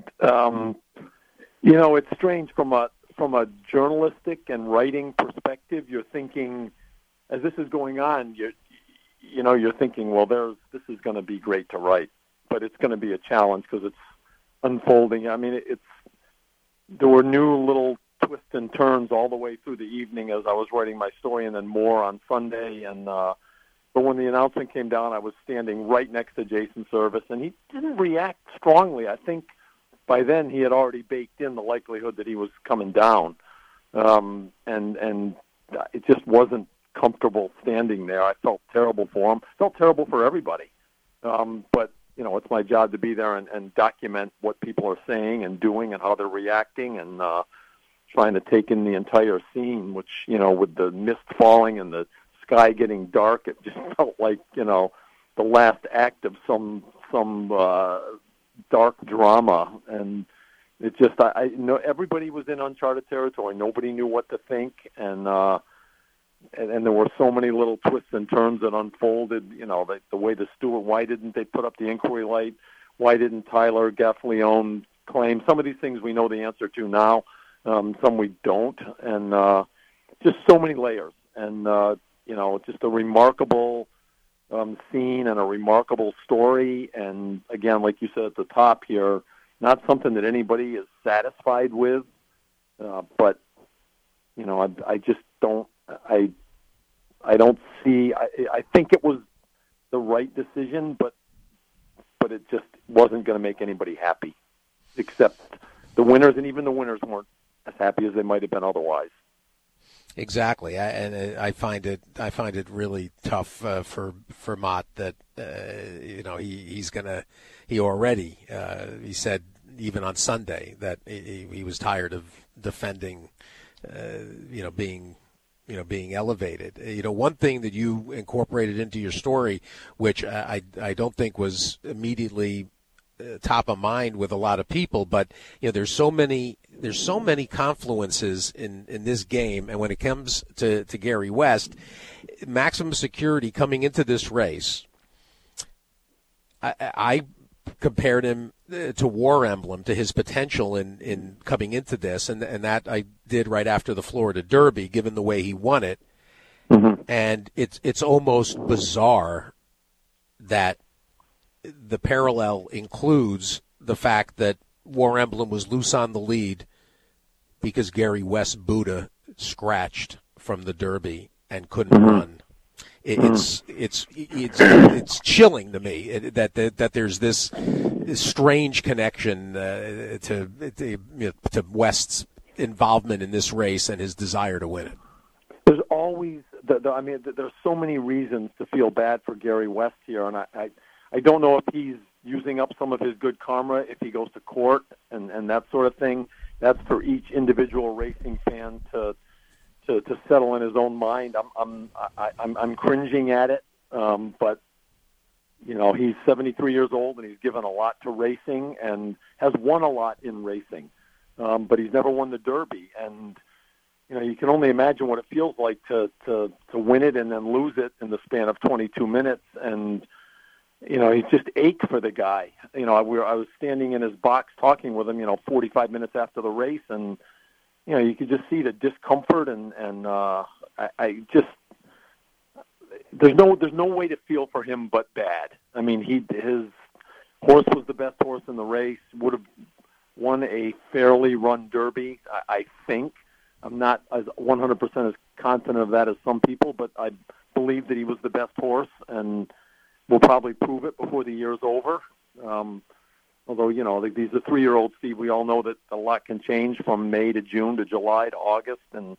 it's strange from a journalistic and writing perspective. You're thinking, as this is going on, you're thinking, well, this is going to be great to write, but it's going to be a challenge because it's unfolding. I mean, there were new little twists and turns all the way through the evening as I was writing my story, and then more on Sunday. And but when the announcement came down, I was standing right next to Jason Service, and he didn't react strongly. I think by then he had already baked in the likelihood that he was coming down, and it just wasn't comfortable standing there. I felt terrible for him. Felt terrible for everybody. But it's my job to be there and document what people are saying and doing and how they're reacting, and trying to take in the entire scene, which, with the mist falling and the sky getting dark, it just felt like, the last act of some dark drama. And it just, I know everybody was in uncharted territory. Nobody knew what to think. And there were so many little twists and turns that unfolded, the way the steward, why didn't they put up the inquiry light? Why didn't Tyler Gaffalione claim? Some of these things we know the answer to now. Some we don't, and just so many layers, and just a remarkable scene and a remarkable story. And again, like you said at the top here, not something that anybody is satisfied with, but I just don't. I don't see. I think it was the right decision, but it just wasn't going to make anybody happy, except the winners, and even the winners weren't as happy as they might have been otherwise. Exactly, I find it really tough for Mott that he said even on Sunday that he was tired of defending being elevated. One thing that you incorporated into your story, which I don't think was immediately top of mind with a lot of people, but there's so many confluences in this game, and when it comes to Gary West, maximum security coming into this race, I compared him to War Emblem, to his potential in coming into this, and that I did right after the Florida Derby, given the way he won it. Mm-hmm. And it's almost bizarre that the parallel includes the fact that War Emblem was loose on the lead because Gary West Buddha scratched from the Derby and couldn't run. It's chilling to me that there's this strange connection to West's involvement in this race and his desire to win it. There's always, there's so many reasons to feel bad for Gary West here, and I don't know if he's using up some of his good karma if he goes to court and that sort of thing. That's for each individual racing fan to settle in his own mind. I'm cringing at it, but he's 73 years old and he's given a lot to racing and has won a lot in racing, but he's never won the Derby. And you can only imagine what it feels like to win it and then lose it in the span of 22 minutes. And he just ached for the guy. I was standing in his box talking with him, 45 minutes after the race, and you could just see the discomfort, and I just there's no way to feel for him but bad. I mean, his horse was the best horse in the race, would have won a fairly run Derby, I think. I'm not as 100% as confident of that as some people, but I believe that he was the best horse, and will probably prove it before the year's over. Although, these are 3-year-olds, Steve. We all know that a lot can change from May to June to July to August, and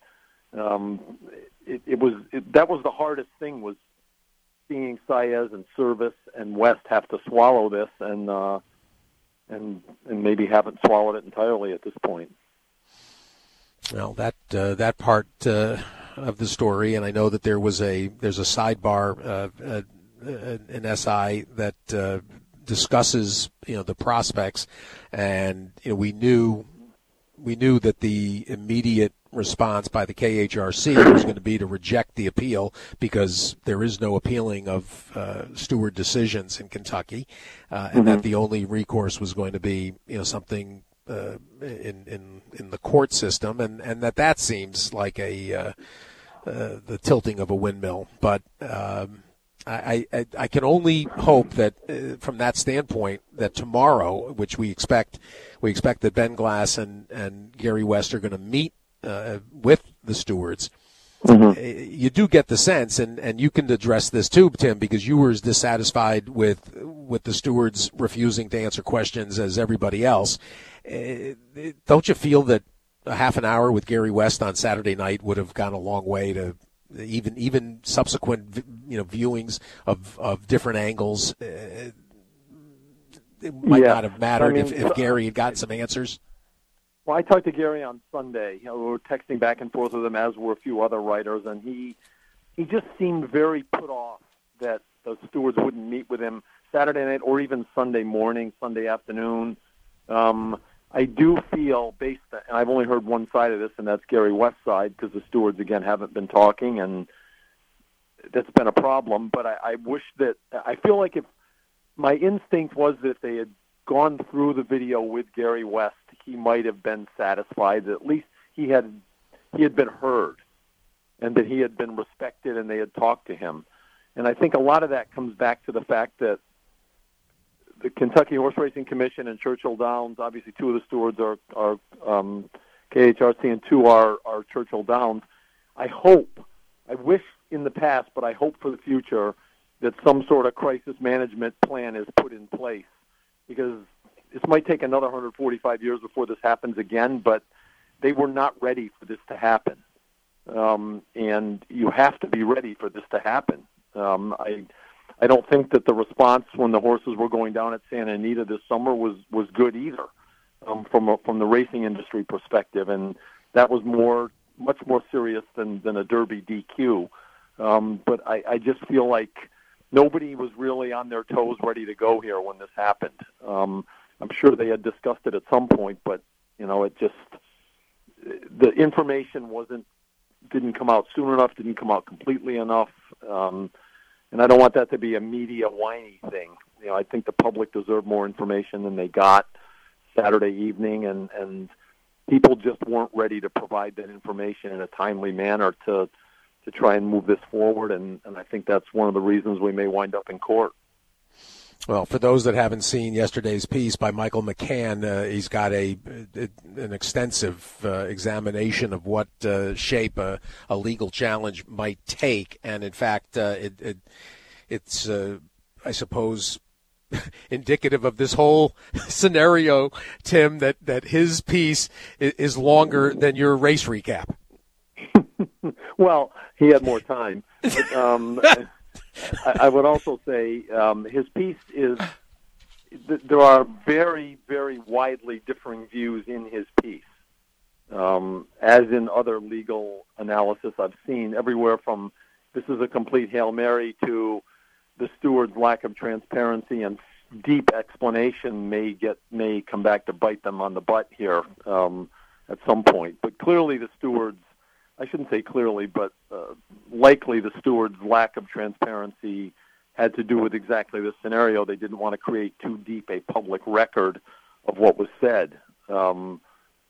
that was the hardest thing, was seeing Saez and Service and West have to swallow this, and maybe haven't swallowed it entirely at this point. Well, that part of the story, and I know that there's a sidebar, an SI that discusses the prospects, and we knew that the immediate response by the KHRC was going to be to reject the appeal, because there is no appealing of steward decisions in Kentucky, and that the only recourse was going to be something in the court system, and that seems like the tilting of a windmill. But I can only hope that from that standpoint, that tomorrow, which we expect that Ben Glass and Gary West are going to meet with the stewards. You do get the sense, and you can address this too, Tim, because you were as dissatisfied with the stewards refusing to answer questions as everybody else. Don't you feel that a half an hour with Gary West on Saturday night would have gone a long way to even subsequent viewings of different angles? It might not have mattered if Gary had gotten some answers. Well, I talked to Gary on Sunday. We were texting back and forth with him, as were a few other writers, and he just seemed very put off that the stewards wouldn't meet with him Saturday night or even Sunday morning, Sunday afternoon. I do feel, and I've only heard one side of this, and that's Gary West's side, because the stewards, again, haven't been talking, and that's been a problem. But I wish that, I feel like if my instinct was that if they had gone through the video with Gary West, he might have been satisfied that at least he had been heard, and that he had been respected, and they had talked to him. And I think a lot of that comes back to the fact that the Kentucky Horse Racing Commission and Churchill Downs, obviously two of the stewards are KHRC and two are Churchill Downs. I wish in the past, but I hope for the future, that some sort of crisis management plan is put in place, because this might take another 145 years before this happens again, but they were not ready for this to happen. And you have to be ready for this to happen. I don't think that the response when the horses were going down at Santa Anita this summer was good either, from the racing industry perspective, and that was much more serious than a Derby DQ. But I just feel like nobody was really on their toes, ready to go here when this happened. I'm sure they had discussed it at some point, but the information didn't come out soon enough, didn't come out completely enough. And I don't want that to be a media whiny thing. I think the public deserved more information than they got Saturday evening, and people just weren't ready to provide that information in a timely manner to try and move this forward, and I think that's one of the reasons we may wind up in court. Well, for those that haven't seen yesterday's piece by Michael McCann, he's got an extensive examination of what shape a legal challenge might take, and in fact, it's I suppose indicative of this whole scenario, Tim, that his piece is longer than your race recap. Well, he had more time. But, I would also say his piece is, there are very, very widely differing views in his piece. As in other legal analysis I've seen, everywhere from this is a complete Hail Mary to the steward's lack of transparency and deep explanation may come back to bite them on the butt here at some point. But clearly the stewards, I shouldn't say clearly, but likely the steward's lack of transparency had to do with exactly this scenario. They didn't want to create too deep a public record of what was said.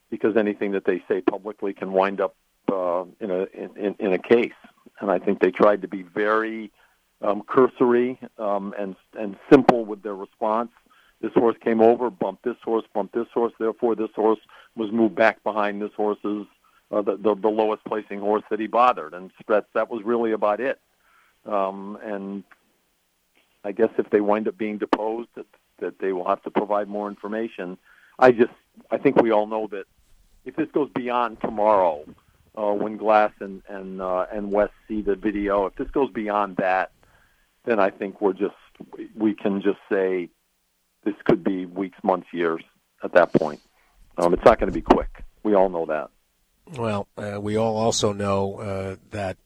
because anything that they say publicly can wind up in a case. And I think they tried to be very cursory and simple with their response. This horse came over, bumped this horse, therefore this horse was moved back behind this horse's, the lowest placing horse that he bothered. And that was really about it. And I guess if they wind up being deposed, that they will have to provide more information. I think we all know that if this goes beyond tomorrow, when Glass and West see the video, if this goes beyond that, then I think we can just say this could be weeks, months, years at that point. It's not going to be quick. We all know that. Well, we all also know that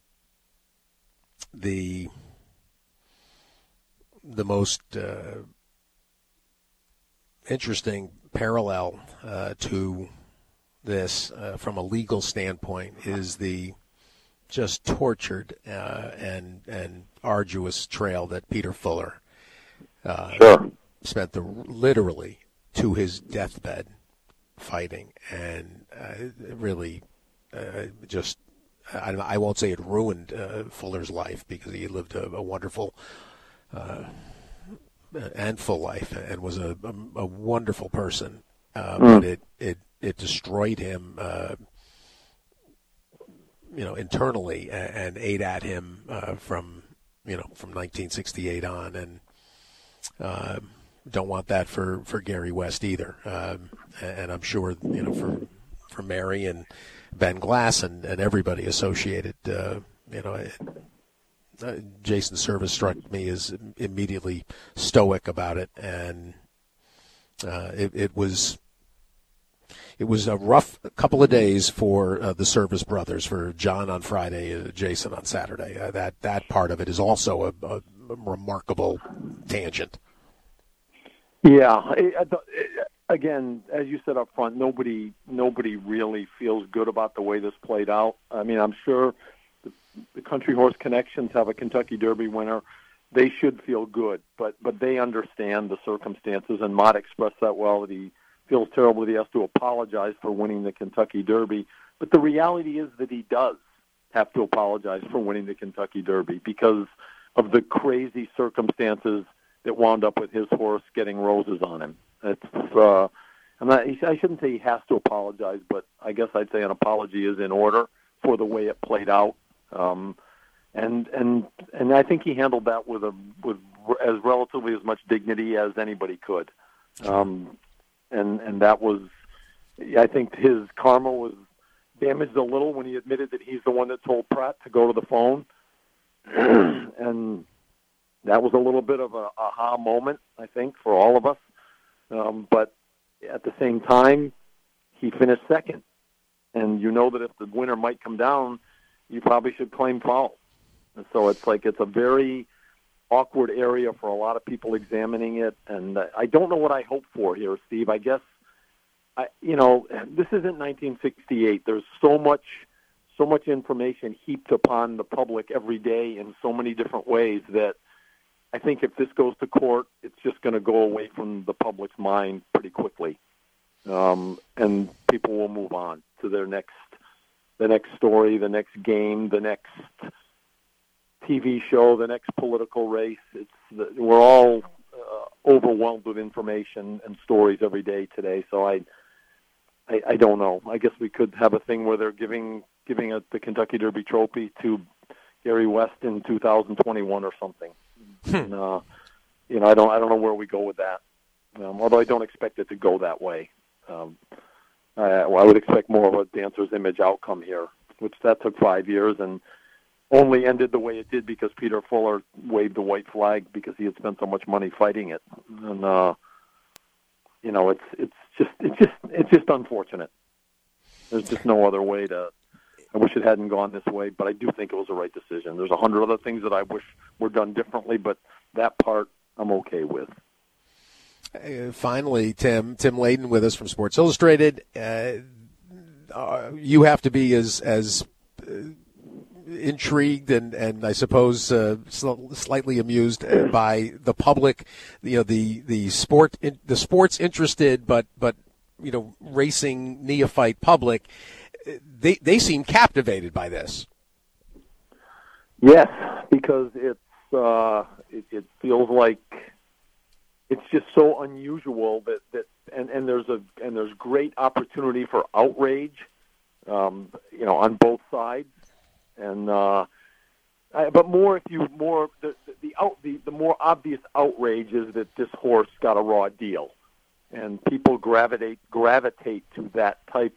the most interesting parallel to this from a legal standpoint is the just tortured and arduous trail that Peter Fuller spent literally to his deathbed fighting, and really just I won't say it ruined Fuller's life, because he lived a wonderful and full life and was a wonderful person, but it destroyed him, internally, and ate at him from 1968 on, and don't want that for Gary West either, and I'm sure for Mary and Ben Glass and everybody associated, Jason Service struck me as immediately stoic about it, and it was a rough couple of days for the Service brothers, for John on Friday, Jason on Saturday. That part of it is also a remarkable tangent. Yeah. Again, as you said up front, nobody really feels good about the way this played out. I mean, I'm sure the Country Horse Connections have a Kentucky Derby winner. They should feel good, but they understand the circumstances, and Mott expressed that well, that he feels terrible that he has to apologize for winning the Kentucky Derby. But the reality is that he does have to apologize for winning the Kentucky Derby because of the crazy circumstances that wound up with his horse getting roses on him. I shouldn't say he has to apologize, but I guess I'd say an apology is in order for the way it played out. And I think he handled that with as relatively as much dignity as anybody could. And that was, I think his karma was damaged a little when he admitted that he's the one that told Pratt to go to the phone. And that was a little bit of a aha moment, I think, for all of us. But at the same time, he finished second. And you know that if the winner might come down, you probably should claim foul. And so it's a very awkward area for a lot of people examining it. And I don't know what I hope for here, Steve. I guess, this isn't 1968. There's so much information heaped upon the public every day in so many different ways that I think if this goes to court, it's just going to go away from the public's mind pretty quickly. And people will move on to the next story, the next game, the next TV show, the next political race. We're all overwhelmed with information and stories every day today. So I don't know. I guess we could have a thing where they're giving the Kentucky Derby trophy to Gary West in 2021 or something. And, I don't know where we go with that. Although I don't expect it to go that way. I would expect more of a dancer's image outcome here, which that took 5 years and only ended the way it did because Peter Fuller waved the white flag because he had spent so much money fighting it. And it's just unfortunate. There's just no other way to. I wish it hadn't gone this way, but I do think it was the right decision. There's 100 other things that I wish were done differently, but that part I'm okay with. Finally, Tim Layden with us from Sports Illustrated. You have to be as intrigued and I suppose slightly amused by the public, the sports interested, but racing neophyte public, they seem captivated by this. Yes, because it feels like it's just so unusual that there's great opportunity for outrage, on both sides, and but the more obvious outrage is that this horse got a raw deal, and people gravitate to that type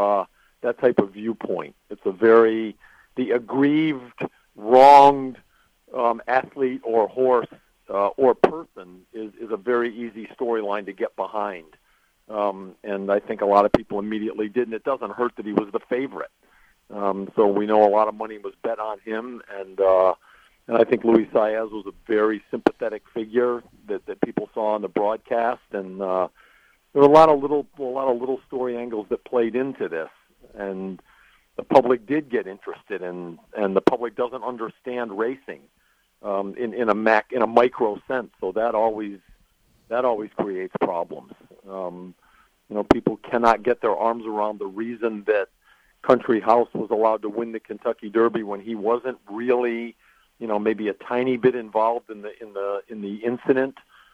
of viewpoint. It's the aggrieved, wronged athlete or horse or person is a very easy storyline to get behind. And I think a lot of people immediately did, and it doesn't hurt that he was the favorite. So we know a lot of money was bet on him, and I think Luis Saez was a very sympathetic figure that people saw on the broadcast, and there were a lot of little story angles that played into this, and the public did get interested, and the public doesn't understand racing in a micro sense, so that always creates problems. People cannot get their arms around the reason that Country House was allowed to win the Kentucky Derby when he wasn't really, maybe a tiny bit involved in the incident.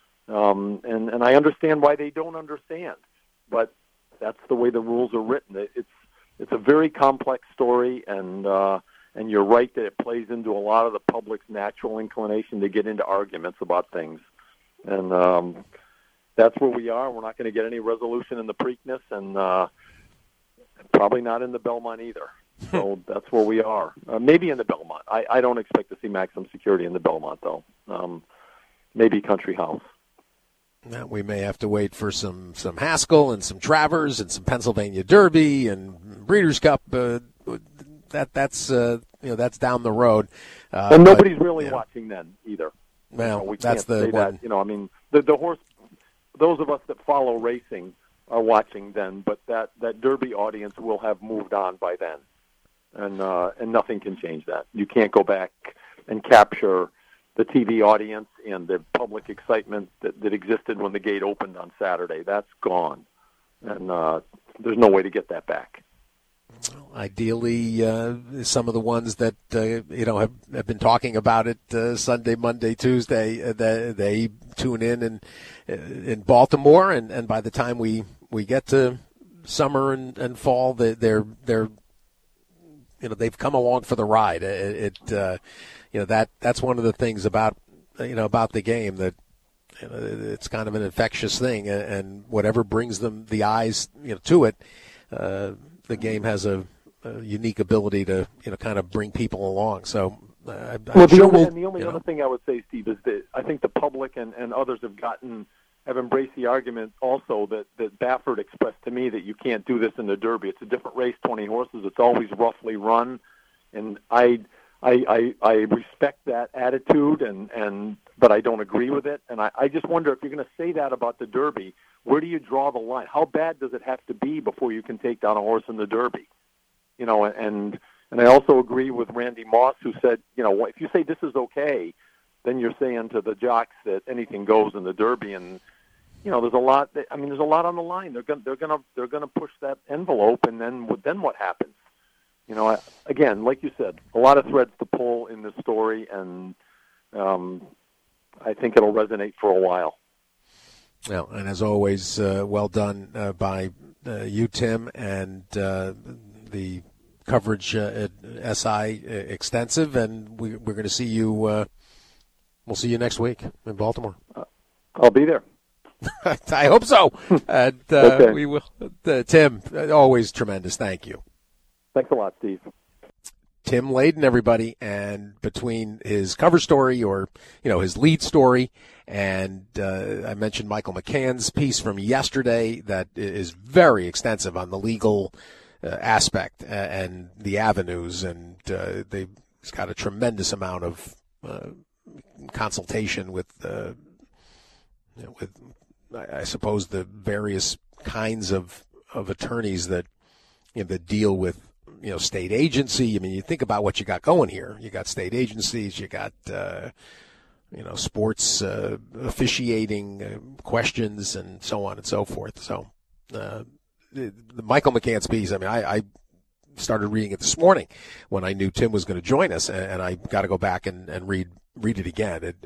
And I understand why they don't understand, but that's the way the rules are written. It's a very complex story, and you're right that it plays into a lot of the public's natural inclination to get into arguments about things. And that's where we are. We're not going to get any resolution in the Preakness, and probably not in the Belmont either. So that's where we are. Maybe in the Belmont. I don't expect to see maximum security in the Belmont, though. Maybe Country House. Now we may have to wait for some Haskell and some Travers and some Pennsylvania Derby and Breeders' Cup. That's down the road. And nobody's really watching then either. Well, we that's can't the say one. That. The horse. Those of us that follow racing are watching then, but that Derby audience will have moved on by then, and nothing can change that. You can't go back and capture the TV audience and the public excitement that existed when the gate opened on Saturday. That's gone, and there's no way to get that back. Ideally, some of the ones that have been talking about it Sunday, Monday, Tuesday, they tune in Baltimore, and by the time we get to summer and fall, they've come along for the ride. That's one of the things about the game, that it's kind of an infectious thing, and whatever brings them the eyes to it. The game has a unique ability to kind of bring people along. So the only other thing I would say, Steve, is that I think the public and others have embraced the argument also that Baffert expressed to me that you can't do this in the Derby. It's a different race, 20 horses. It's always roughly run, and I respect that attitude, but I don't agree with it. And I just wonder, if you're going to say that about the Derby, where do you draw the line? How bad does it have to be before you can take down a horse in the Derby? And I also agree with Randy Moss, who said, if you say this is okay, then you're saying to the jocks that anything goes in the Derby, and there's a lot. There's a lot on the line. They're gonna push that envelope, and then what happens? Again, like you said, a lot of threads to pull in this story, and I think it'll resonate for a while. Well, and as always, well done by you, Tim, and the coverage at SI extensive, and we're going to see you. We'll see you next week in Baltimore. I'll be there. I hope so. And okay. We will. Tim, always tremendous. Thank you. Thanks a lot, Steve. Tim Layden, everybody, and between his cover story, or his lead story, and I mentioned Michael McCann's piece from yesterday that is very extensive on the legal aspect and the avenues, and he's got a tremendous amount of consultation with I suppose the various kinds of attorneys that that deal with state agency. You think about what you got going here. You got state agencies. You got sports officiating questions and so on and so forth. So Michael McCann's piece, I mean, I started reading it this morning when I knew Tim was going to join us, and I got to go back and read it again.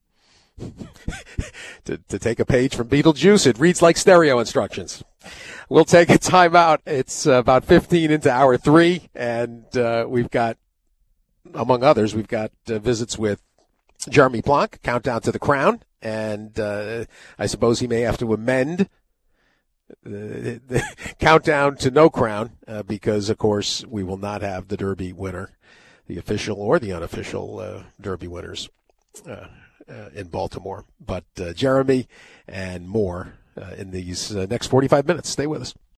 To take a page from Beetlejuice, it reads like stereo instructions. We'll take a timeout. It's about 15 into hour 3, and we've got, among others, visits with Jeremy Plonk, Countdown to the Crown, and I suppose he may have to amend the Countdown to No Crown because, of course, we will not have the Derby winner, the official or the unofficial Derby winners in Baltimore. But Jeremy and more in these next 45 minutes. Stay with us.